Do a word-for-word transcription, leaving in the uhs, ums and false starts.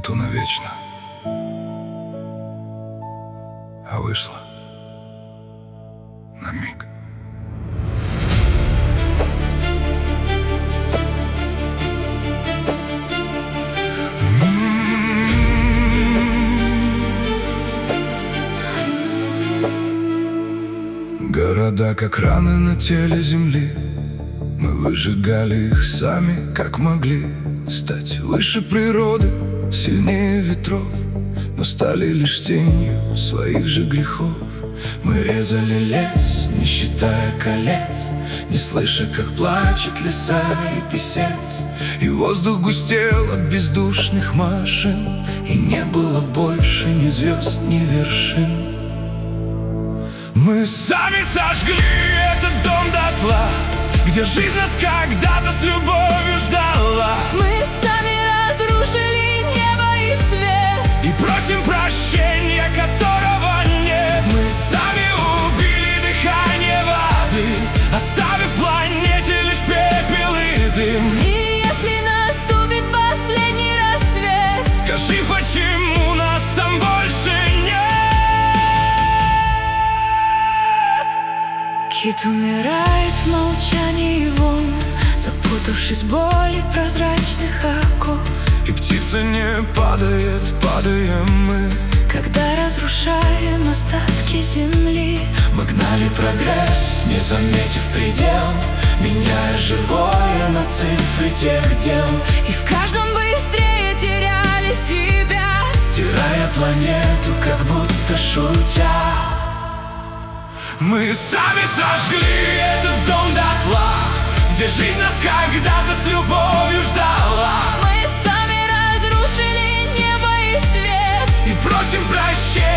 нету навечно, а вышла на миг. Города, как раны на теле земли, мы выжигали их сами, как могли. Стать выше природы, сильнее ветров, но стали лишь тенью своих же грехов. Мы резали лес, не считая колец, не слыша, как плачет лиса и писец. И воздух густел от бездушных машин, и не было больше ни звезд, ни вершин. Мы сами сожгли этот дом дотла, где жизнь нас когда-то с любовью ждала. Мы сами разрушили небо и свет, и просим прощения, которого нет. Мы сами убили дыхание воды, оставив планете лишь пепел и дым. И если наступит последний рассвет, скажи, почему нас там больше нет? Кит умирает в молчании его, запутавшись в боли прозрачных оков. И птица не падает, падаем мы, когда разрушаем остатки земли. Мы гнали прогресс, не заметив предел, меняя живое на цифры тех дел. И в каждом быстрее теряли себя, стирая планету, как будто шутя. Мы сами сожгли этот дом дотла, где жизнь нас когда-то с любовью ждала. Мы сами разрушили небо и свет, и просим прощения.